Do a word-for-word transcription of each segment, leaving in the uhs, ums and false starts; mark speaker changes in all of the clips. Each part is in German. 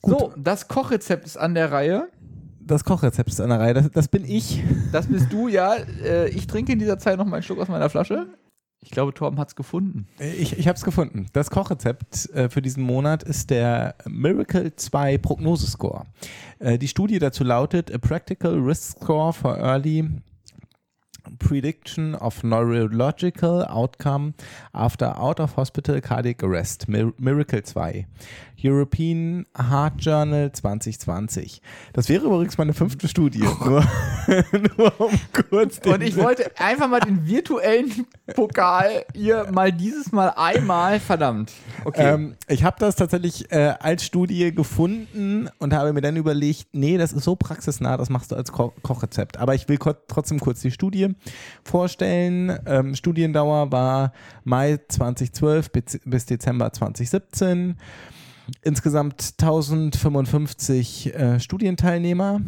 Speaker 1: Gut.
Speaker 2: So, das Kochrezept ist an der Reihe.
Speaker 1: Das Kochrezept ist an der Reihe, das, das bin ich.
Speaker 2: Das bist du, ja. Äh, ich trinke in dieser Zeit noch mal einen Schluck aus meiner Flasche. Ich glaube, Torben hat es gefunden.
Speaker 1: Ich, ich habe es gefunden. Das Kochrezept äh, für diesen Monat ist der Miracle zwei Prognosescore. Äh, die Studie dazu lautet A Practical Risk Score for Early Prediction of Neurological Outcome After Out-of-Hospital Cardiac Arrest. Mir- Miracle zwei. European Heart Journal zwanzig zwanzig. Das wäre übrigens meine fünfte Studie. Nur, nur um kurz den
Speaker 2: Und ich wollte einfach mal den virtuellen Pokal hier mal dieses Mal einmal, verdammt. Okay.
Speaker 1: Ähm, ich habe das tatsächlich äh, als Studie gefunden und habe mir dann überlegt, nee, das ist so praxisnah, das machst du als Ko- Kochrezept. Aber ich will ko- trotzdem kurz die Studie vorstellen. Ähm, Studiendauer war Mai zweitausendzwölf bis, bis Dezember zweitausendsiebzehn. Insgesamt tausendfünfundfünfzig äh, Studienteilnehmer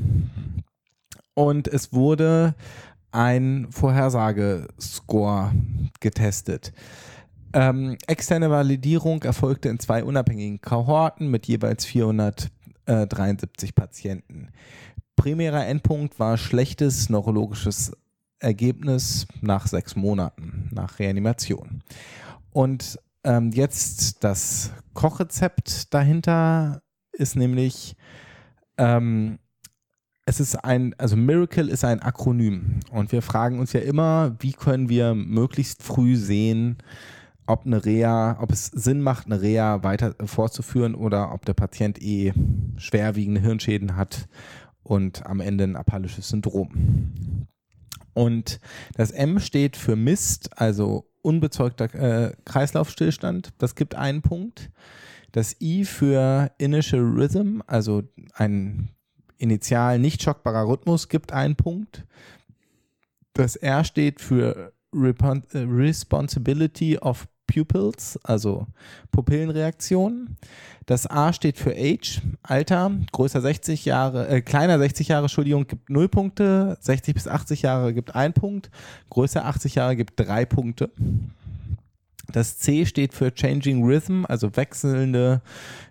Speaker 1: und es wurde ein Vorhersagescore getestet. Ähm, externe Validierung erfolgte in zwei unabhängigen Kohorten mit jeweils vierhundertdreiundsiebzig Patienten. Primärer Endpunkt war schlechtes neurologisches Ergebnis nach sechs Monaten nach Reanimation. Und ähm, jetzt das Kochrezept dahinter ist nämlich ähm, es ist ein, also Miracle ist ein Akronym und wir fragen uns ja immer, wie können wir möglichst früh sehen, ob eine Reha, ob es Sinn macht, eine Reha weiter fortzuführen oder ob der Patient eh schwerwiegende Hirnschäden hat und am Ende ein apallisches Syndrom. Und das M steht für Mist, also unbezeugter äh, Kreislaufstillstand, das gibt einen Punkt. Das I für Initial Rhythm, also ein initial nicht schockbarer Rhythmus, gibt einen Punkt. Das R steht für Repon- äh, Responsibility of Pupils, also Pupillenreaktion. Das A steht für Age, Alter, größer sechzig Jahre, äh, kleiner sechzig Jahre, Entschuldigung, gibt null Punkte, sechzig bis achtzig Jahre gibt ein Punkt, größer achtzig Jahre gibt drei Punkte. Das C steht für Changing Rhythm, also wechselnde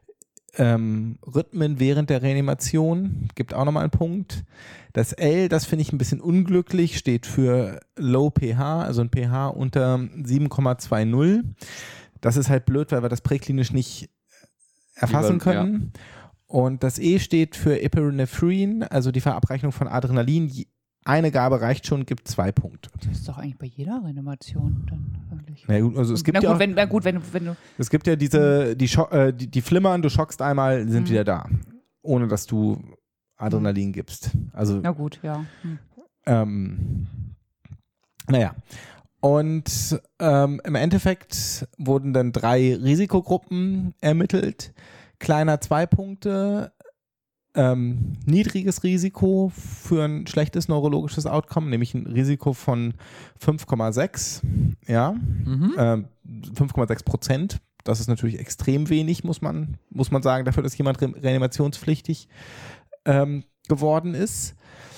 Speaker 1: ähm, Rhythmen während der Reanimation, gibt auch nochmal einen Punkt. Das L, das finde ich ein bisschen unglücklich, steht für Low pH, also ein pH unter sieben Komma zwanzig. Das ist halt blöd, weil wir das präklinisch nicht erfassen
Speaker 2: Über-
Speaker 1: können. Und das E steht für Epinephrine, also die Verabreichung von Adrenalin. Je- Eine Gabe reicht schon, gibt zwei Punkte.
Speaker 3: Das ist doch eigentlich bei jeder Reanimation dann wirklich.
Speaker 1: Na gut, also es gibt
Speaker 3: na gut,
Speaker 1: ja auch,
Speaker 3: wenn, na gut, wenn, du- wenn du.
Speaker 1: es gibt ja diese, die, Scho- äh, die, die flimmern, du schockst einmal, sind
Speaker 3: Mhm.
Speaker 1: wieder da, ohne dass du Adrenalin gibst. Also
Speaker 3: Na gut, ja. Hm.
Speaker 1: Ähm, naja, und ähm, im Endeffekt wurden dann drei Risikogruppen ermittelt. Kleiner zwei Punkte, ähm, niedriges Risiko für ein schlechtes neurologisches Outcome, nämlich ein Risiko von fünf Komma sechs, ja,
Speaker 2: Mhm.
Speaker 1: ähm, fünf Komma sechs Prozent. Das ist natürlich extrem wenig, muss man, muss man sagen, dafür, dass jemand re- reanimationspflichtig ähm, geworden ist.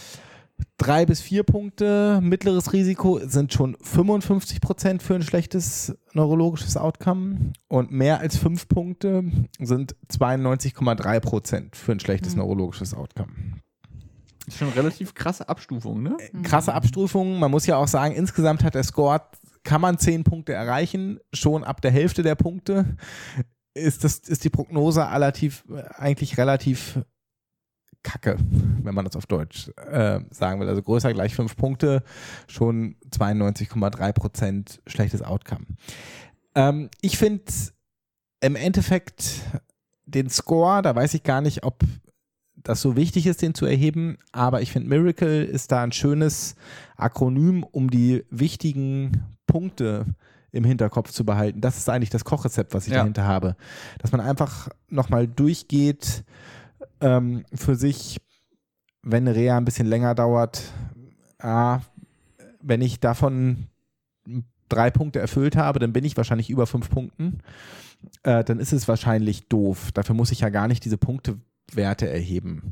Speaker 1: Drei bis vier Punkte, mittleres Risiko sind schon fünfundfünfzig Prozent für ein schlechtes neurologisches Outcome und mehr als fünf Punkte sind zweiundneunzig Komma drei Prozent für ein schlechtes
Speaker 3: Mhm.
Speaker 1: neurologisches Outcome.
Speaker 2: Ist schon eine relativ krasse Abstufung, ne?
Speaker 1: Krasse Abstufung, man muss ja auch sagen, insgesamt hat der Score, kann man zehn Punkte erreichen, schon ab der Hälfte der Punkte ist, das, ist die Prognose relativ, eigentlich relativ Kacke, wenn man das auf Deutsch äh, sagen will. Also größer gleich fünf Punkte, schon zweiundneunzig Komma drei Prozent schlechtes Outcome. Ähm, ich finde im Endeffekt den Score, da weiß ich gar nicht, ob das so wichtig ist, den zu erheben, aber ich finde Miracle ist da ein schönes Akronym, um die wichtigen Punkte im Hinterkopf zu behalten. Das ist eigentlich das Kochrezept, was ich
Speaker 2: Ja.
Speaker 1: dahinter habe. Dass man einfach nochmal durchgeht, ähm, für sich, wenn eine Reha ein bisschen länger dauert, ah, wenn ich davon drei Punkte erfüllt habe, dann bin ich wahrscheinlich über fünf Punkten. Äh, dann ist es wahrscheinlich doof. Dafür muss ich ja gar nicht diese Punktewerte erheben.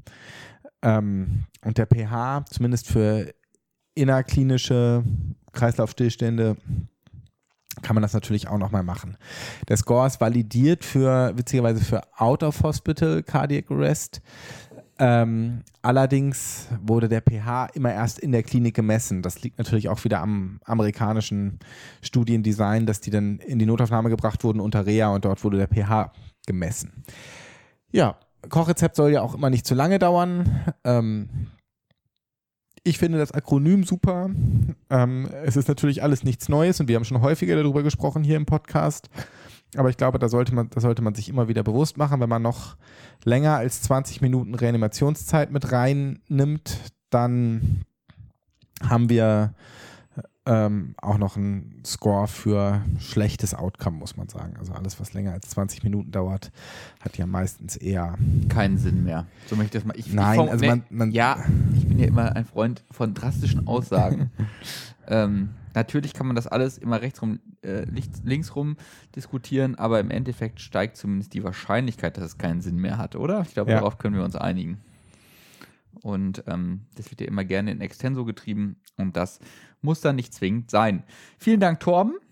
Speaker 1: Ähm, und der pH, zumindest für innerklinische Kreislaufstillstände, kann man das natürlich auch nochmal machen. Der Score ist validiert für, witzigerweise für Out-of-Hospital Cardiac Arrest. Ähm, allerdings wurde der pH immer erst in der Klinik gemessen. Das liegt natürlich auch wieder am amerikanischen Studiendesign, dass die dann in die Notaufnahme gebracht wurden unter Reha und dort wurde der pH gemessen. Ja, Kochrezept soll ja auch immer nicht zu lange dauern. Ähm, ich finde das Akronym super. Ähm, es ist natürlich alles nichts Neues und wir haben schon häufiger darüber gesprochen hier im Podcast. Aber ich glaube, da sollte man, da sollte man sich immer wieder bewusst machen, wenn man noch länger als zwanzig Minuten Reanimationszeit mit reinnimmt, dann haben wir ähm, auch noch einen Score für schlechtes Outcome, muss man sagen. Also alles, was länger als zwanzig Minuten dauert, hat ja meistens eher
Speaker 2: Keinen Sinn mehr. So möchte ich das mal. Ich,
Speaker 1: Nein,
Speaker 2: ich,
Speaker 1: also man, man
Speaker 2: ja, ich bin ja immer ein Freund von drastischen Aussagen. ähm, natürlich kann man das alles immer rechts rum, äh, links, links rum diskutieren, aber im Endeffekt steigt zumindest die Wahrscheinlichkeit, dass es keinen Sinn mehr hat, oder? Ich glaube,
Speaker 1: Ja.
Speaker 2: darauf können wir uns einigen. Und ähm, das wird ja immer gerne in Extenso getrieben und das muss dann nicht zwingend sein. Vielen Dank, Torben.